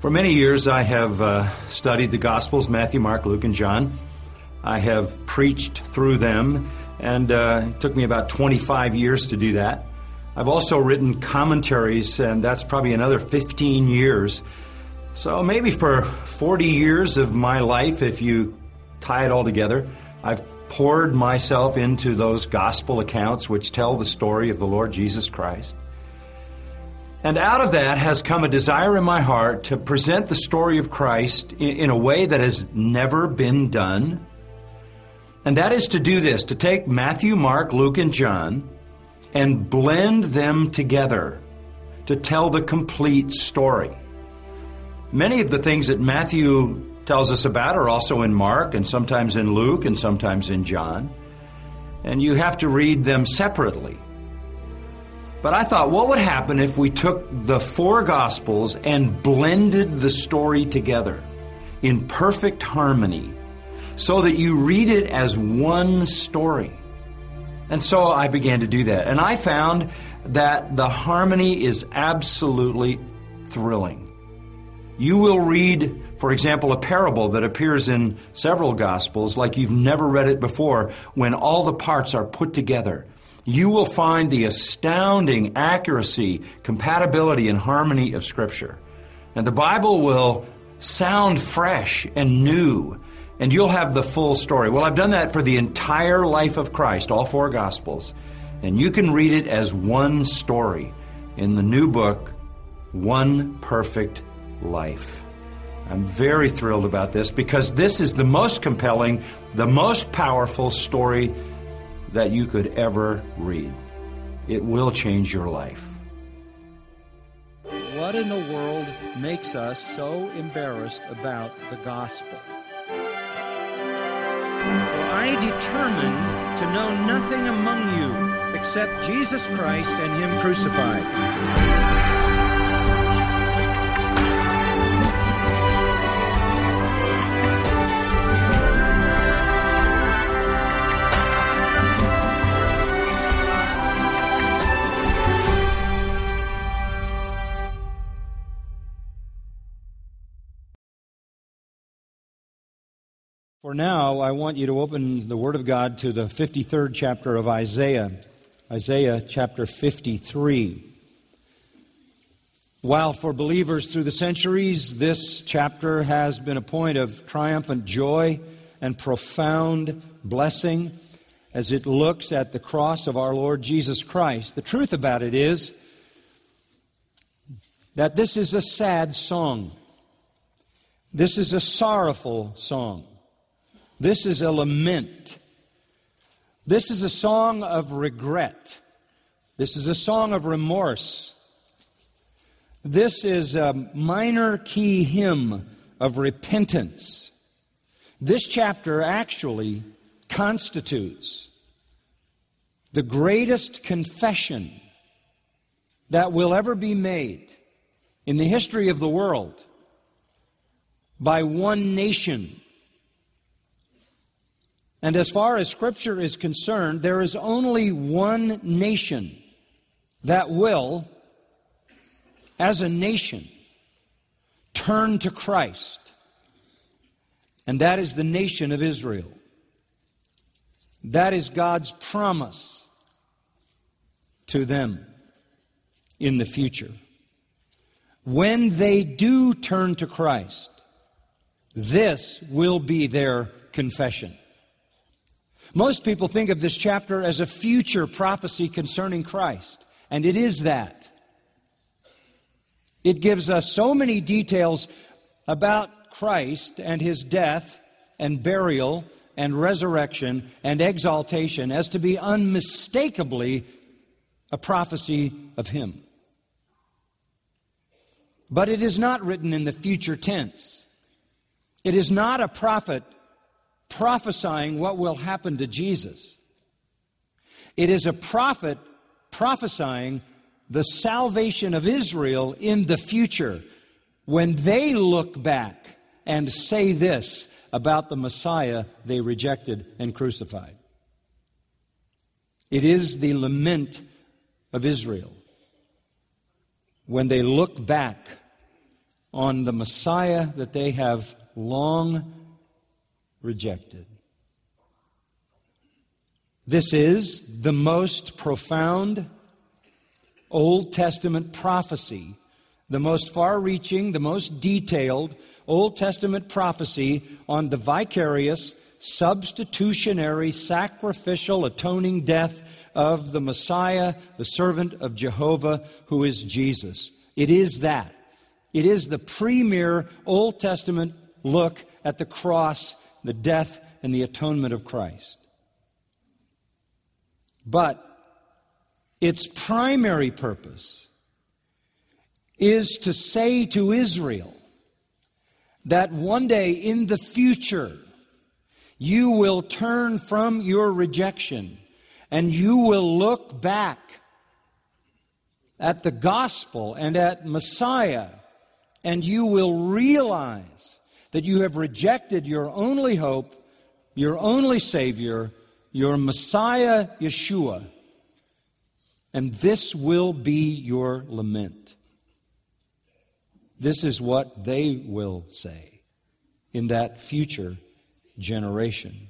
For many years, I have studied the Gospels, Matthew, Mark, Luke, and John. I have preached through them, and it took me about 25 years to do that. I've also written commentaries, and that's probably another 15 years. So maybe for 40 years of my life, if you tie it all together, I've poured myself into those gospel accounts which tell the story of the Lord Jesus Christ. And out of that has come a desire in my heart to present the story of Christ in a way that has never been done. And that is to do this, to take Matthew, Mark, Luke, and John and blend them together to tell the complete story. Many of the things that Matthew tells us about are also in Mark, and sometimes in Luke, and sometimes in John. And you have to read them separately. But I thought, what would happen if we took the four Gospels and blended the story together in perfect harmony so that you read it as one story? And so I began to do that. And I found that the harmony is absolutely thrilling. You will read, for example, a parable that appears in several Gospels like you've never read it before when all the parts are put together. You will find the astounding accuracy, compatibility, and harmony of Scripture. And the Bible will sound fresh and new, and you'll have the full story. Well, I've done that for the entire life of Christ, all four Gospels. And you can read it as one story in the new book, One Perfect Life. I'm very thrilled about this because this is the most compelling, the most powerful story that you could ever read. It will change your life. What in the world makes us so embarrassed about the gospel? For I determined to know nothing among you except Jesus Christ and Him crucified. For now, I want you to open the Word of God to the 53rd chapter of Isaiah, Isaiah chapter 53. While for believers through the centuries, this chapter has been a point of triumphant joy and profound blessing as it looks at the cross of our Lord Jesus Christ, the truth about it is that this is a sad song. This is a sorrowful song. This is a lament. This is a song of regret. This is a song of remorse. This is a minor key hymn of repentance. This chapter actually constitutes the greatest confession that will ever be made in the history of the world by one nation. And as far as Scripture is concerned, there is only one nation that will, as a nation, turn to Christ. And that is the nation of Israel. That is God's promise to them in the future. When they do turn to Christ, this will be their confession. Most people think of this chapter as a future prophecy concerning Christ, and it is that. It gives us so many details about Christ and His death and burial and resurrection and exaltation as to be unmistakably a prophecy of Him. But it is not written in the future tense. It is not a prophet prophesying what will happen to Jesus. It is a prophet prophesying the salvation of Israel in the future when they look back and say this about the Messiah they rejected and crucified. It is the lament of Israel when they look back on the Messiah that they have long rejected. This is the most profound Old Testament prophecy, the most far-reaching, the most detailed Old Testament prophecy on the vicarious, substitutionary, sacrificial, atoning death of the Messiah, the servant of Jehovah, who is Jesus. It is that. It is the premier Old Testament look at the cross, the death, and the atonement of Christ. But its primary purpose is to say to Israel that one day in the future you will turn from your rejection and you will look back at the gospel and at Messiah, and you will realize that you have rejected your only hope, your only Savior, your Messiah, Yeshua. And this will be your lament. This is what they will say in that future generation.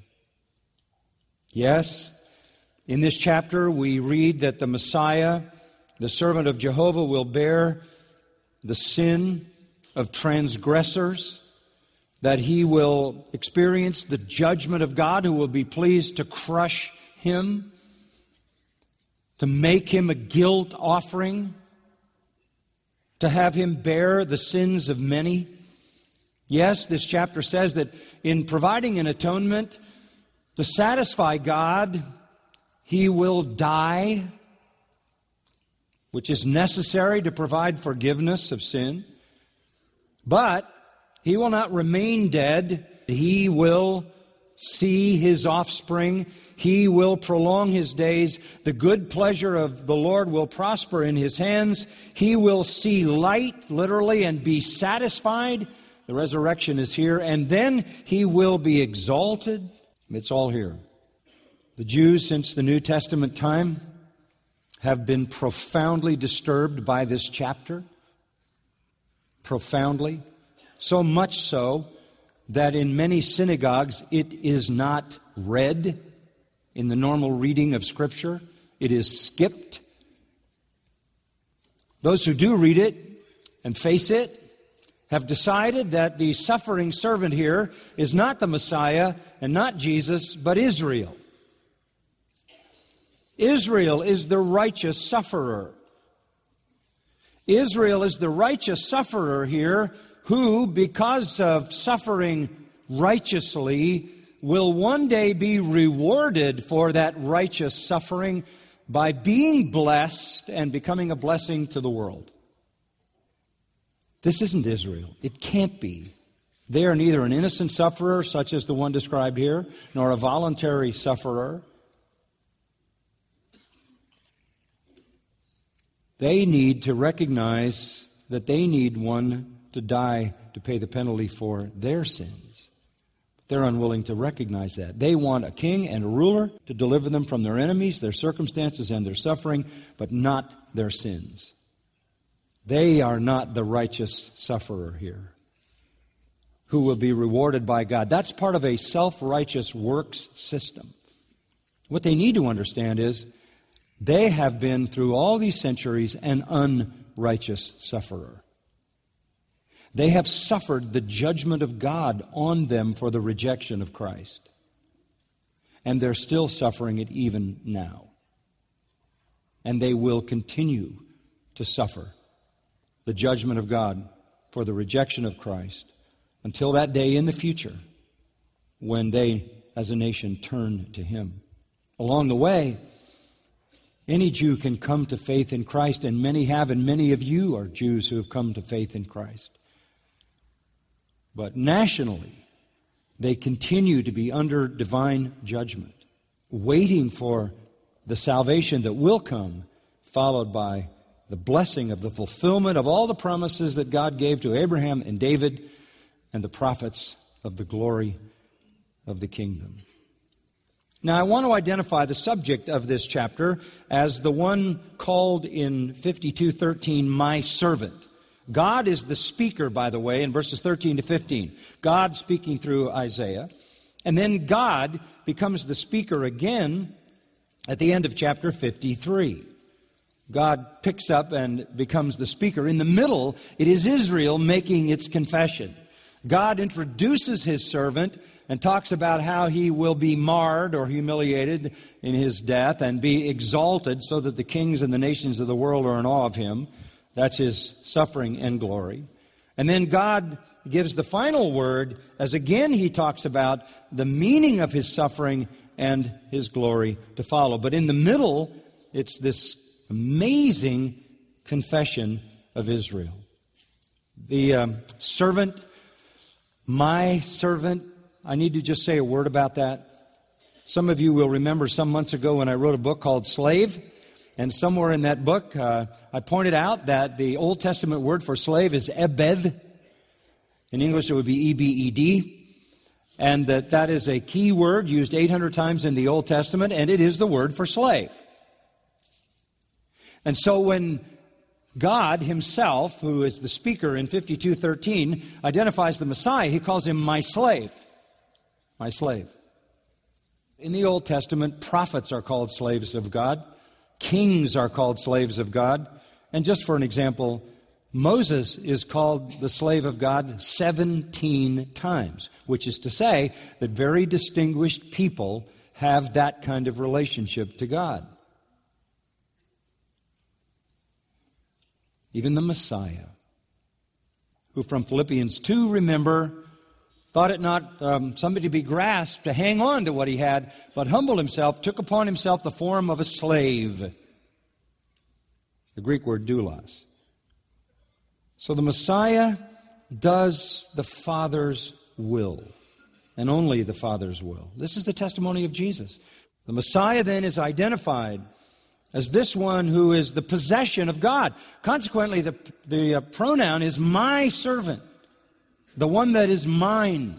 Yes, in this chapter we read that the Messiah, the servant of Jehovah, will bear the sin of transgressors, that he will experience the judgment of God, who will be pleased to crush him, to make him a guilt offering, to have him bear the sins of many. Yes, this chapter says that in providing an atonement to satisfy God, he will die, which is necessary to provide forgiveness of sin. But he will not remain dead. He will see his offspring. He will prolong his days. The good pleasure of the Lord will prosper in his hands. He will see light, literally, and be satisfied. The resurrection is here. And then he will be exalted. It's all here. The Jews, since the New Testament time, have been profoundly disturbed by this chapter. Profoundly. So much so that in many synagogues it is not read in the normal reading of Scripture. It is skipped. Those who do read it and face it have decided that the suffering servant here is not the Messiah and not Jesus, but Israel. Israel is the righteous sufferer. Israel is the righteous sufferer here who, because of suffering righteously, will one day be rewarded for that righteous suffering by being blessed and becoming a blessing to the world. This isn't Israel. It can't be. They are neither an innocent sufferer, such as the one described here, nor a voluntary sufferer. They need to recognize that they need one to die to pay the penalty for their sins. They're unwilling to recognize that. They want a king and a ruler to deliver them from their enemies, their circumstances, and their suffering, but not their sins. They are not the righteous sufferer here who will be rewarded by God. That's part of a self-righteous works system. What they need to understand is they have been, through all these centuries, an unrighteous sufferer. They have suffered the judgment of God on them for the rejection of Christ. And they're still suffering it even now. And they will continue to suffer the judgment of God for the rejection of Christ until that day in the future when they, as a nation, turn to Him. Along the way, any Jew can come to faith in Christ, and many have, and many of you are Jews who have come to faith in Christ. But nationally, they continue to be under divine judgment, waiting for the salvation that will come, followed by the blessing of the fulfillment of all the promises that God gave to Abraham and David and the prophets of the glory of the kingdom. Now, I want to identify the subject of this chapter as the one called in 52:13, my servant. God is the speaker, by the way, in verses 13 to 15. God speaking through Isaiah. And then God becomes the speaker again at the end of chapter 53. God picks up and becomes the speaker. In the middle, it is Israel making its confession. God introduces his servant and talks about how he will be marred or humiliated in his death and be exalted so that the kings and the nations of the world are in awe of him. That's his suffering and glory. And then God gives the final word as again he talks about the meaning of his suffering and his glory to follow. But in the middle, it's this amazing confession of Israel. The servant, my servant, I need to just say a word about that. Some of you will remember some months ago when I wrote a book called Slave. And somewhere in that book, I pointed out that the Old Testament word for slave is ebed. In English, it would be E-B-E-D. And that is a key word used 800 times in the Old Testament, and it is the word for slave. And so when God himself, who is the speaker in 52:13, identifies the Messiah, he calls him my slave. My slave. In the Old Testament, prophets are called slaves of God. Kings are called slaves of God. And just for an example, Moses is called the slave of God 17 times, which is to say that very distinguished people have that kind of relationship to God. Even the Messiah, who from Philippians 2, remember, thought it not something to be grasped, to hang on to what he had, but humbled himself, took upon himself the form of a slave. The Greek word doulos. So the Messiah does the Father's will, and only the Father's will. This is the testimony of Jesus. The Messiah then is identified as this one who is the possession of God. Consequently, the pronoun is my servant, the one that is mine.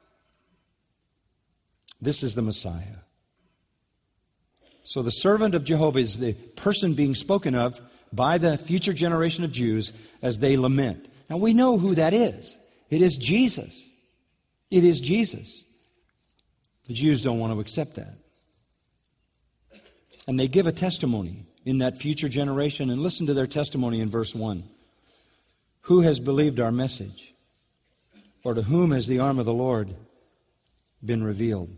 This is the Messiah. So the servant of Jehovah is the person being spoken of by the future generation of Jews as they lament. Now we know who that is. It is Jesus. It is Jesus. The Jews don't want to accept that. And they give a testimony in that future generation. And listen to their testimony in verse 1. Who has believed our message? Or to whom has the arm of the Lord been revealed?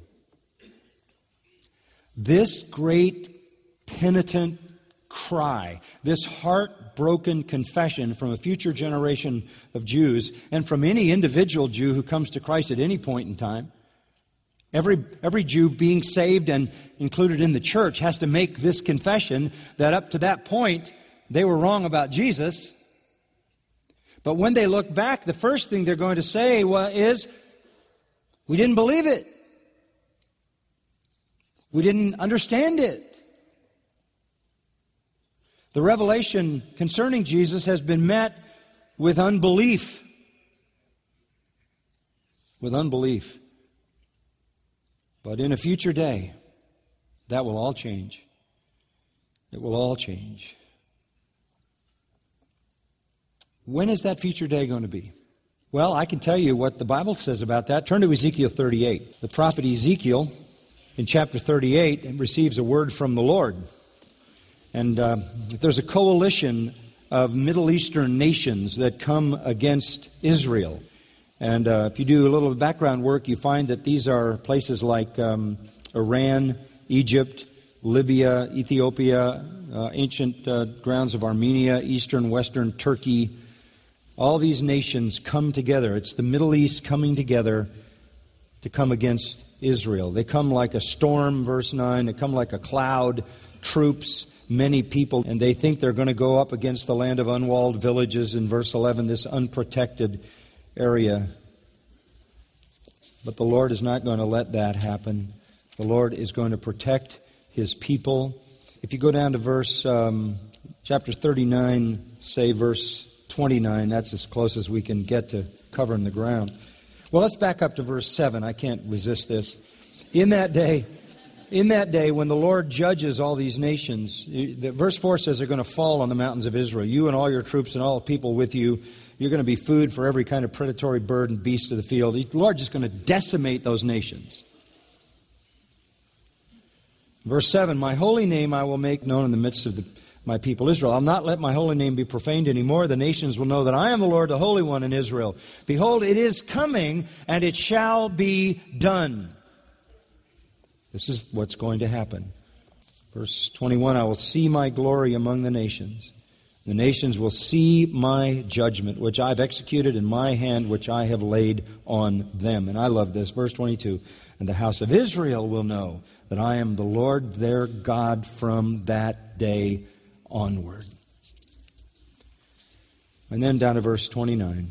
This great penitent cry, this heartbroken confession from a future generation of Jews and from any individual Jew who comes to Christ at any point in time, every Jew being saved and included in the church has to make this confession that up to that point they were wrong about Jesus. But when they look back, the first thing they're going to say is, we didn't believe it. We didn't understand it. The revelation concerning Jesus has been met with unbelief. With unbelief. But in a future day, that will all change. It will all change. When is that future day going to be? Well, I can tell you what the Bible says about that. Turn to Ezekiel 38. The prophet Ezekiel, in chapter 38, receives a word from the Lord. And there's a coalition of Middle Eastern nations that come against Israel. And if you do a little background work, you find that these are places like Iran, Egypt, Libya, Ethiopia, ancient grounds of Armenia, eastern, western Turkey. All these nations come together. It's the Middle East coming together to come against Israel. They come like a storm, verse 9. They come like a cloud, troops, many people, and they think they're going to go up against the land of unwalled villages in verse 11, this unprotected area. But the Lord is not going to let that happen. The Lord is going to protect His people. If you go down to verse, chapter 39, say verse 29, that's as close as we can get to covering the ground. Well, let's back up to verse 7. I can't resist this. In that day, in that day when the Lord judges all these nations, verse 4 says they're going to fall on the mountains of Israel. You and all your troops and all the people with you, you're going to be food for every kind of predatory bird and beast of the field. The Lord's just going to decimate those nations. Verse 7, my holy name I will make known in the midst of my people Israel. I'll not let my holy name be profaned anymore. The nations will know that I am the Lord, the Holy One in Israel. Behold, it is coming, and it shall be done. This is what's going to happen. Verse 21, I will see my glory among the nations. The nations will see my judgment, which I've executed in my hand, which I have laid on them. And I love this. Verse 22, and the house of Israel will know that I am the Lord their God from that day onward. And then down to verse 29.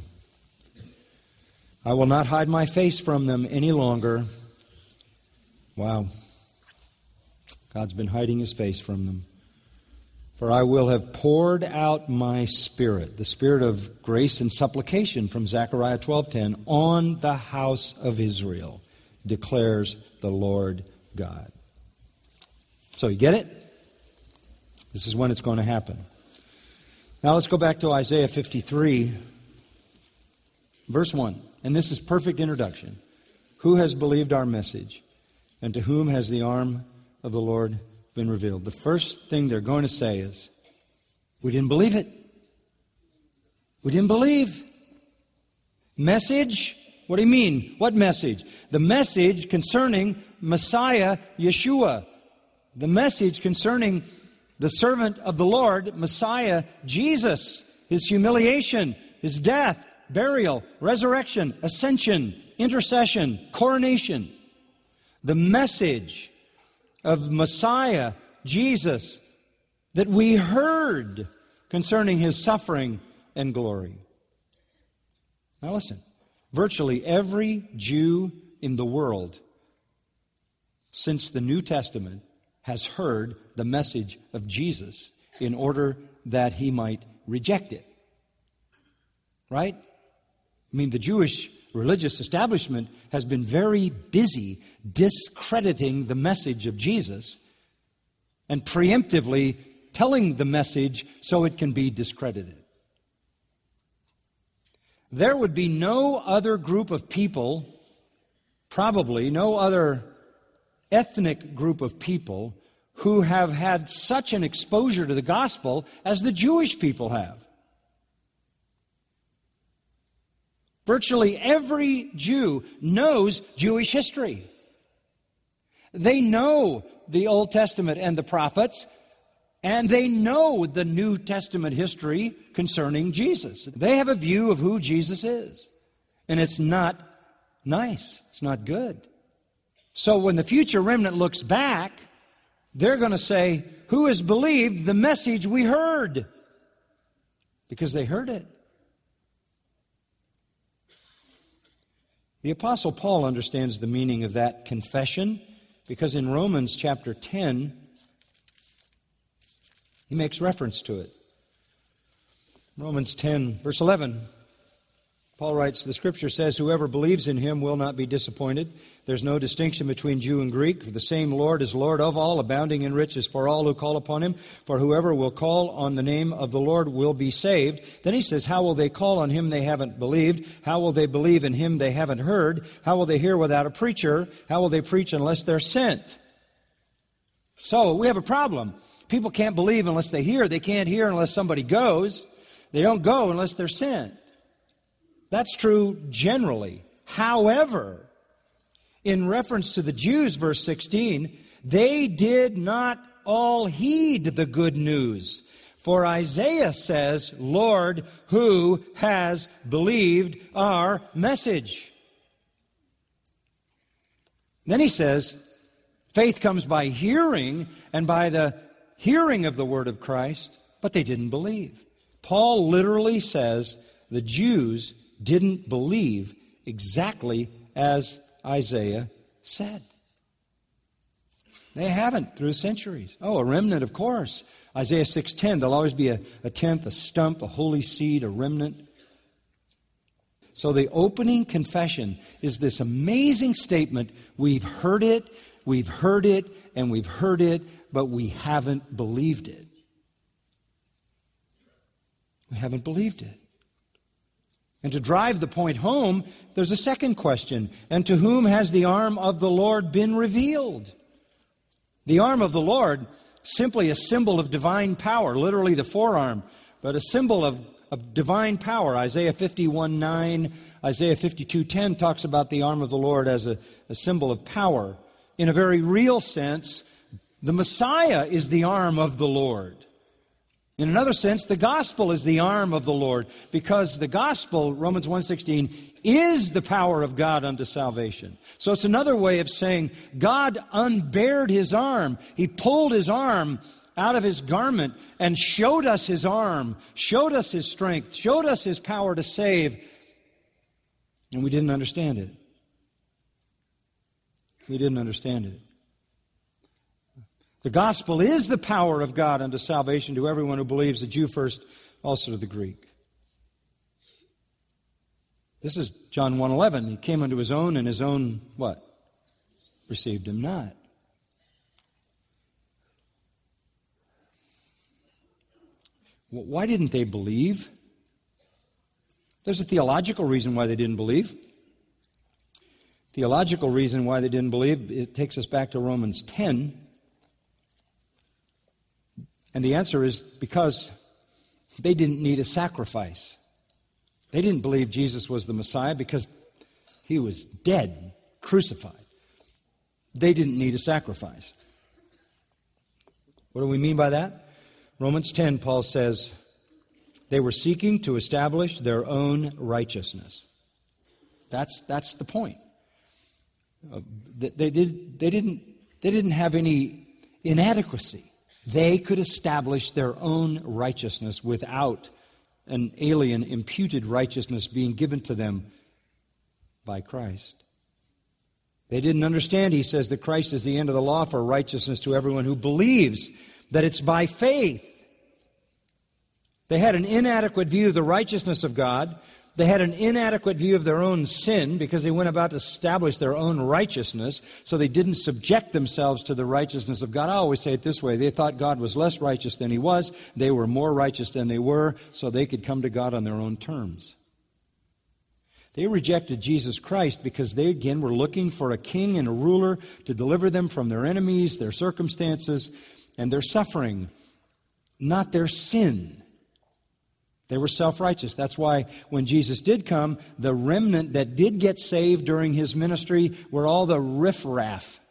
I will not hide my face from them any longer. Wow. God's been hiding His face from them. For I will have poured out my Spirit, the Spirit of grace and supplication from Zechariah 12:10, on the house of Israel, declares the Lord God. So you get it? This is when it's going to happen. Now let's go back to Isaiah 53, verse 1. And this is perfect introduction. Who has believed our message? And to whom has the arm of the Lord been revealed? The first thing they're going to say is, we didn't believe it. We didn't believe. Message? What do you mean? What message? The message concerning Messiah Yeshua. The message concerning the servant of the Lord, Messiah Jesus. His humiliation, His death, burial, resurrection, ascension, intercession, coronation. The message of Messiah Jesus that we heard concerning His suffering and glory. Now listen, virtually every Jew in the world since the New Testament has heard the message of Jesus in order that he might reject it. Right? I mean, the Jewish religious establishment has been very busy discrediting the message of Jesus and preemptively telling the message so it can be discredited. There would be no other group of people, probably no other ethnic group of people who have had such an exposure to the gospel as the Jewish people have. Virtually every Jew knows Jewish history. They know the Old Testament and the prophets, and they know the New Testament history concerning Jesus. They have a view of who Jesus is, and it's not nice. It's not good. So when the future remnant looks back, they're going to say, who has believed the message we heard? Because they heard it. The Apostle Paul understands the meaning of that confession because in Romans chapter 10, he makes reference to it. Romans 10, verse 11. Paul writes, the Scripture says, whoever believes in Him will not be disappointed. There's no distinction between Jew and Greek, for the same Lord is Lord of all, abounding in riches for all who call upon Him. For whoever will call on the name of the Lord will be saved. Then he says, how will they call on Him they haven't believed? How will they believe in Him they haven't heard? How will they hear without a preacher? How will they preach unless they're sent? So we have a problem. People can't believe unless they hear. They can't hear unless somebody goes. They don't go unless they're sent. That's true generally. However, in reference to the Jews, verse 16, they did not all heed the good news. For Isaiah says, Lord, who has believed our message? Then he says, faith comes by hearing, and by the hearing of the word of Christ, but they didn't believe. Paul literally says the Jews didn't believe exactly as Isaiah said. They haven't through the centuries. Oh, a remnant, of course. Isaiah 6:10, there'll always be a tenth, a stump, a holy seed, a remnant. So the opening confession is this amazing statement. We've heard it, and we've heard it, but we haven't believed it. We haven't believed it. And to drive the point home, there's a second question. And to whom has the arm of the Lord been revealed? The arm of the Lord, simply a symbol of divine power, literally the forearm, but a symbol of divine power. Isaiah 51:9, Isaiah 52:10 talks about the arm of the Lord as a symbol of power. In a very real sense, the Messiah is the arm of the Lord. In another sense, the gospel is the arm of the Lord, because the gospel, Romans 1:16, is the power of God unto salvation. So it's another way of saying God unbared His arm. He pulled His arm out of His garment and showed us His arm, showed us His strength, showed us His power to save, and we didn't understand it. We didn't understand it. The gospel is the power of God unto salvation to everyone who believes, the Jew first, also to the Greek. This is John 1:11. He came unto His own, and His own, what? Received Him not. Why didn't they believe? There's a theological reason why they didn't believe. Theological reason why they didn't believe, it takes us back to Romans 10. And the answer is because they didn't need a sacrifice. They didn't believe Jesus was the Messiah because He was dead, crucified. They didn't need a sacrifice. What do we mean by that? Romans 10, Paul says, they were seeking to establish their own righteousness. That's the point. They didn't have any inadequacy. They could establish their own righteousness without an alien imputed righteousness being given to them by Christ. They didn't understand, he says, that Christ is the end of the law for righteousness to everyone who believes, that it's by faith. They had an inadequate view of the righteousness of God. They had an inadequate view of their own sin because they went about to establish their own righteousness, so they didn't subject themselves to the righteousness of God. I always say it this way. They thought God was less righteous than He was. They were more righteous than they were, so they could come to God on their own terms. They rejected Jesus Christ because they, again, were looking for a king and a ruler to deliver them from their enemies, their circumstances, and their suffering, not their sin. They were self-righteous. That's why when Jesus did come, the remnant that did get saved during His ministry were all the riffraff.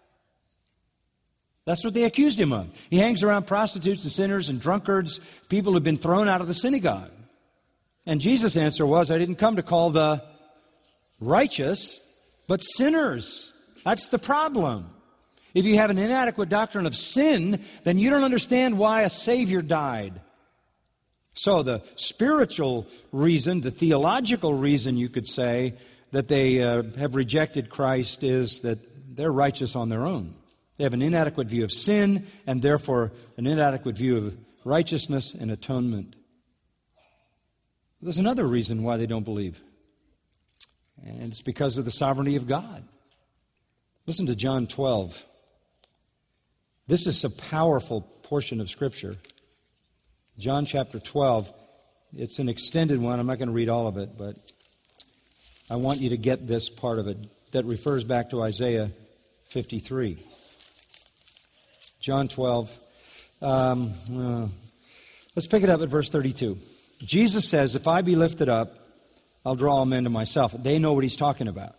That's what they accused Him of. He hangs around prostitutes and sinners and drunkards, people who've been thrown out of the synagogue. And Jesus' answer was, I didn't come to call the righteous, but sinners. That's the problem. If you have an inadequate doctrine of sin, then you don't understand why a Savior died. So the spiritual reason, the theological reason, you could say, that they have rejected Christ is that they're righteous on their own. They have an inadequate view of sin and therefore an inadequate view of righteousness and atonement. There's another reason why they don't believe. And it's because of the sovereignty of God. Listen to John 12. This is a powerful portion of Scripture. John chapter 12, it's an extended one. I'm not going to read all of it, but I want you to get this part of it that refers back to Isaiah 53. John 12. Let's pick it up at verse 32. Jesus says, if I be lifted up, I'll draw all men to myself. They know what He's talking about.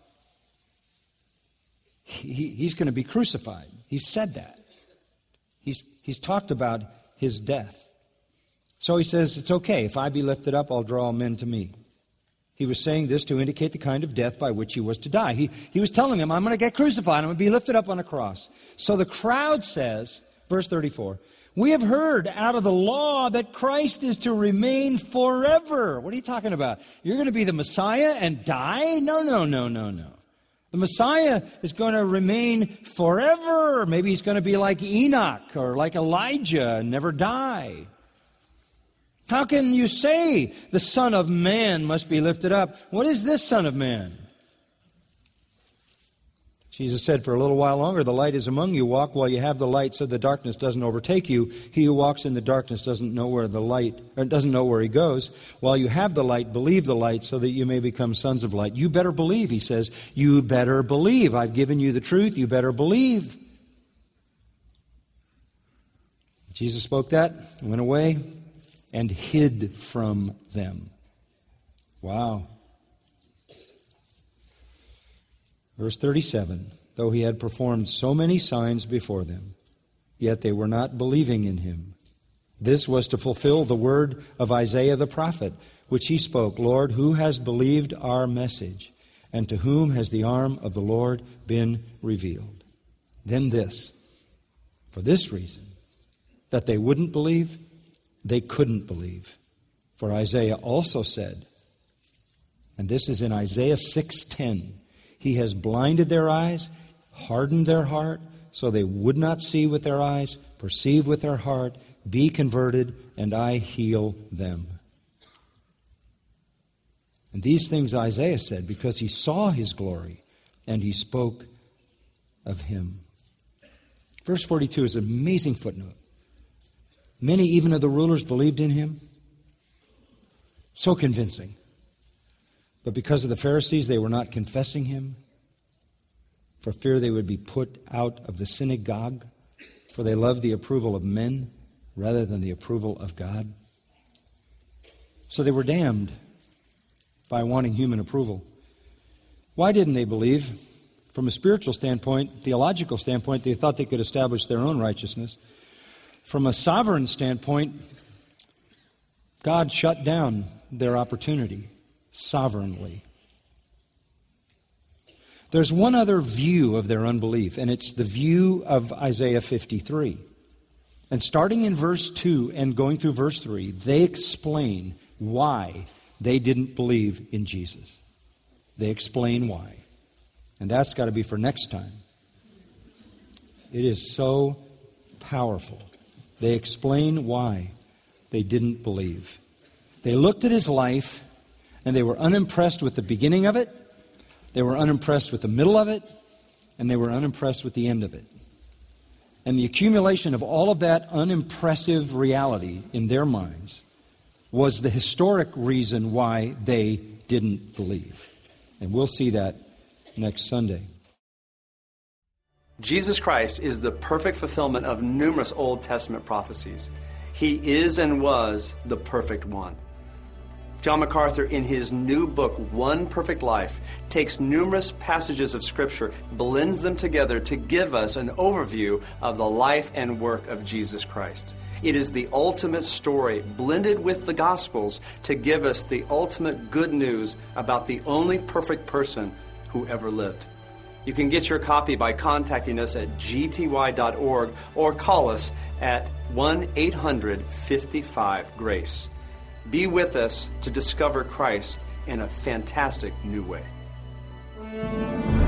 He's going to be crucified. He's said that. He's talked about His death. So He says, it's okay. If I be lifted up, I'll draw all men to me. He was saying this to indicate the kind of death by which He was to die. He was telling them, I'm going to get crucified. I'm going to be lifted up on a cross. So the crowd says, verse 34, we have heard out of the law that Christ is to remain forever. What are you talking about? You're going to be the Messiah and die? No. The Messiah is going to remain forever. Maybe He's going to be like Enoch or like Elijah and never die. How can you say the Son of Man must be lifted up? What is this Son of Man? Jesus said, for a little while longer, the light is among you. Walk while you have the light so the darkness doesn't overtake you. He who walks in the darkness doesn't know where he goes. While you have the light, believe the light so that you may become sons of light. You better believe, he says. You better believe. I've given you the truth. You better believe. Jesus spoke that, went away, and hid from them. Wow. Verse 37, though he had performed so many signs before them, yet they were not believing in him. This was to fulfill the word of Isaiah the prophet, which he spoke, Lord, who has believed our message, and to whom has the arm of the Lord been revealed? Then this, for this reason, that they wouldn't believe, they couldn't believe. For Isaiah also said, and this is in Isaiah 6:10, he has blinded their eyes, hardened their heart, so they would not see with their eyes, perceive with their heart, be converted, and I heal them. And these things Isaiah said because he saw his glory, and he spoke of him. Verse 42 is an amazing footnote. Many even of the rulers believed in him. So convincing. But because of the Pharisees, they were not confessing him, for fear they would be put out of the synagogue, for they loved the approval of men rather than the approval of God. So they were damned by wanting human approval. Why didn't they believe? From a spiritual standpoint, theological standpoint, they thought they could establish their own righteousness. From a sovereign standpoint, God shut down their opportunity sovereignly. There's one other view of their unbelief, and it's the view of Isaiah 53. And starting in verse 2 and going through verse 3, they explain why they didn't believe in Jesus. They explain why. And that's got to be for next time. It is so powerful. They explain why they didn't believe. They looked at his life, and they were unimpressed with the beginning of it, they were unimpressed with the middle of it, and they were unimpressed with the end of it. And the accumulation of all of that unimpressive reality in their minds was the historic reason why they didn't believe. And we'll see that next Sunday. Jesus Christ is the perfect fulfillment of numerous Old Testament prophecies. He is and was the perfect one. John MacArthur, in his new book, One Perfect Life, takes numerous passages of Scripture, blends them together to give us an overview of the life and work of Jesus Christ. It is the ultimate story, blended with the Gospels, to give us the ultimate good news about the only perfect person who ever lived. You can get your copy by contacting us at gty.org or call us at 1-800-55-GRACE. Be with us to discover Christ in a fantastic new way.